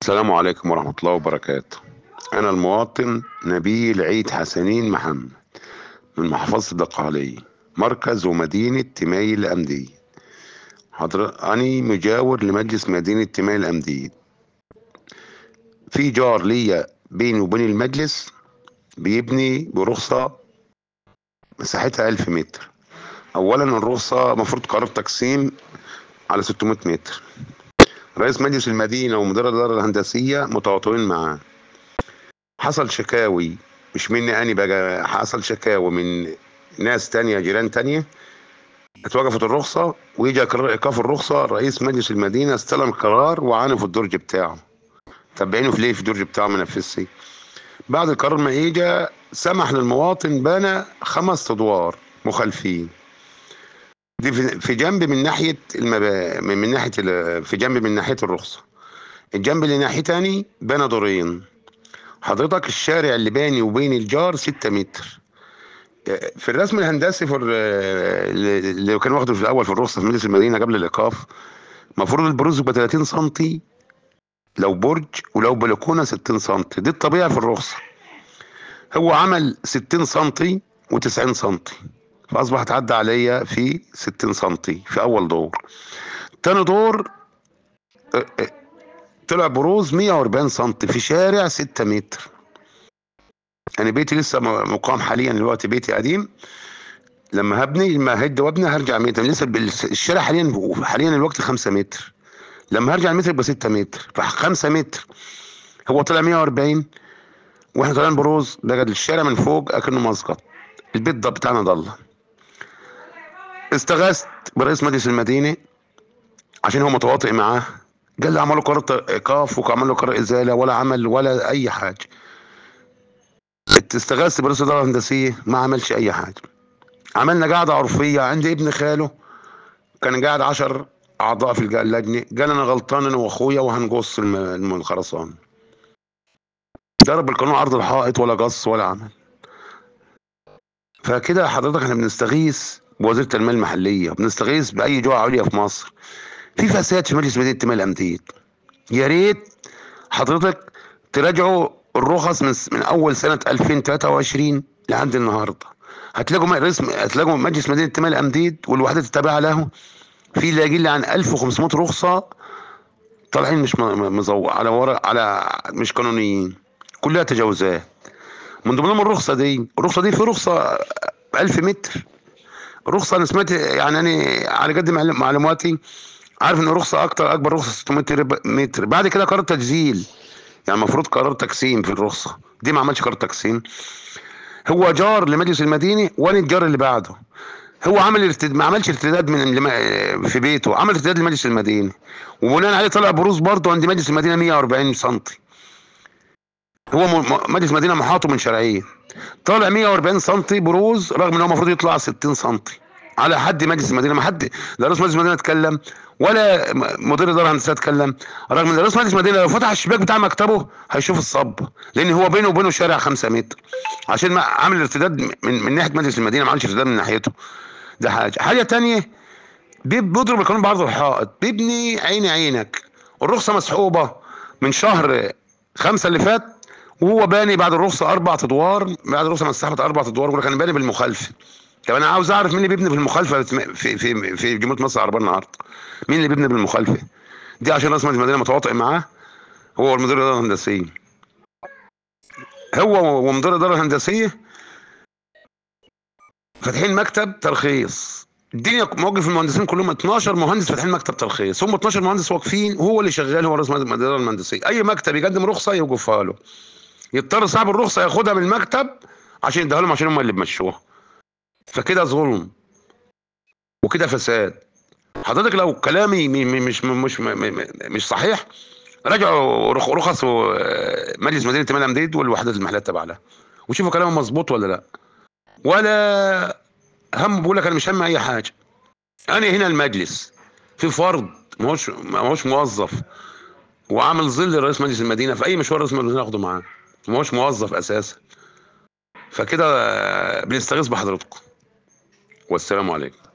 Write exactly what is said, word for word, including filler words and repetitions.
السلام عليكم ورحمة الله وبركاته. أنا المواطن نبيل عيد حسنين محمد من محافظة الدقهلية، مركز ومدينة تماي الأمدية. حضر أنا مجاور لمجلس مدينة تماي الأمدية. في جار ليا بيني وبين المجلس بيبني برخصة مساحتها ألف متر. أولا الرخصة مفروض قرار تقسيم على ستمائة متر. رئيس مجلس المدينة ومدير الإدارة الهندسية متواطئين معاه. حصل شكاوي، مش مني أنا بقى، حصل شكاوي من ناس تانية، جيران تانية. اتوقفت الرخصة ويجي قرار إيقاف الرخصة، رئيس مجلس المدينة استلم القرار وعانوا في الدرج بتاعه. طب عينه في ليه في الدرج بتاعه ما نفذش؟ بعد القرار ما اجى سمح للمواطن بنى خمس ادوار مخالفين. دي في في جنب من ناحية المبا... من من ناحية ال... في جنب من ناحية الرخصة. الجنب اللي ناحية تاني بنى دورين. حضرتك الشارع اللي بيني وبين الجار ستة متر. في الرسم الهندسي في ال- اللي كان واخده في الاول في الرخصه في مجلس المدينه قبل الايقاف، المفروض البروز يبقى ثلاثين سنتي لو برج، ولو بلكونه ستين سنتي. دي الطبيعي في الرخصه. هو عمل ستين سنتي و90 سنتي، فاصبحت عدى عليا في ستين سنتي في اول دور. تاني دور اه، اه، طلع بروز مية واربعين سنتي في شارع ستة متر. انا بيتي لسه م- مقام حاليا، دلوقتي بيتي قديم. لما هبني لما هد وابني هرجع متر. لسه بال- الشارع حاليا حاليا الوقت خمسة متر. لما هرجع المتر يبقى ستة متر، ف خمسة متر. هو طلع مية واربعين واحنا طالعين بروز، بقى الشارع من فوق اكنه مسقط. البيت ده بتاعنا ضل. استغاثت برئيس مجلس المدينه عشان هو متواطئ معاه. قال لي عملوا قرار ايقاف وعملوا قرار ازاله، ولا عمل ولا اي حاجه. استغاثت برئيس الاداره الهندسيه، ما عملش اي حاجه. عملنا قاعده عرفيه عند ابن خاله، كان قاعد عشر اعضاء في الج- اللجنه. قال انا غلطان انا واخويا وهنقص الم- الم- الخرسانه. ضرب القانون عرض الحائط، ولا قص ولا عمل. فكده حضرتك احنا بنستغيث بوزيره التنميه المحليه، بنستغيث باي جهه عليا في مصر. في فساد في مجلس مدينه تمال الامديد. يا ريت حضرتك تراجعوا الرخص من من اول سنه ألفين وتلاتة وعشرين لحد النهارده. هتلاقوا م- رسم هتلاقوا مجلس مدينه تمال الامديد والوحدات التابعه له في لا يقل عن ألف وخمسمائة رخصه طالعين مش م- م- مزو على ورق، على مش قانونيين. كلها تجاوزات. من ضمنهم الرخصه دي الرخصه دي في رخصه ألف متر. رخصه انا سمعت، يعني انا على قد معلو- معلوماتي عارف ان رخصه اكتر، اكبر رخصه ستمائة متر. بعد كده قرار تجزيل، يعني المفروض قرار تقسيم في الرخصه دي، ما عملش قرار تقسيم. هو جار لمجلس المدينه وانا الجار اللي بعده. هو عمل ارتد... ما عملش ارتداد من لما... في بيته، عمل ارتداد لمجلس المدينه. وبناء عليه طلع بروز برضه عند مجلس المدينه مية واربعين سنتي. هو م... م- مجلس المدينه محاطه من شرعيه، طالع مية واربعين سنتي بروز، رغم ان هو المفروض يطلع ستين سنتي. على حد مجلس المدينه، ما حد لا رئيس مجلس المدينه اتكلم ولا م- مدير الاداره الهندسيه اتكلم. رغم ان رئيس مجلس المدينه لو فتح الشباك بتاع مكتبه هيشوف الصب، لان هو بينه وبينه شارع خمسة متر. عشان ما عامل ارتداد من من ناحيه مجلس المدينه، ما عملش ارتداد من ناحيته. ده حاجه حاجه تانية. بيب- بيضرب القانون بعرض الحائط، بيبني عيني عينك. الرخصه مسحوبه من شهر خمسة اللي فات، وهو باني بعد الرخصه اربع ادوار. بعد الرخصه ما استحمت اربع ادوار، ولا كان باني بالمخالفه. طب انا عاوز اعرف مين اللي بيبني بالمخالفه في في في, في جمهوريه مصر العربيه النهارده. مين اللي بيبني بالمخالفه دي؟ عشان رئيس مجلس المدينه متواطئ معاه، هو والمدير الاداره الهندسيه. هو ومدير الاداره الهندسيه فاتحين مكتب ترخيص. الدنيا موقف المهندسين كلهم اتناشر مهندس فاتحين مكتب ترخيص. هم اتناشر مهندس واقفين، وهو اللي شغال، هو رئيس الاداره الهندسيه. اي مكتب يقدم رخصه يوقفها له، يضطر صاحب الرخصه ياخدها من المكتب عشان يديها لهم، عشان هم اللي بيمشوها. فكده ظلم وكده فساد. حضرتك لو كلامي م- م- مش م- مش م- م- مش صحيح، راجعوا رخ- رخص آه، مجلس مدينه تمال امديد والوحدات المحليه تبع لها، وشوفوا كلامه مظبوط ولا لا. ولا هم بقول لك انا مش هم اي حاجه. انا هنا المجلس في فرد ما هوش ما هوش موظف، وعامل ظل رئيس مجلس المدينه في اي مشوار رئيس المدينه ياخده معاه، ما هوش موظف اساسا. فكده آه، بنستغيث بحضراتكم، والسلام عليكم.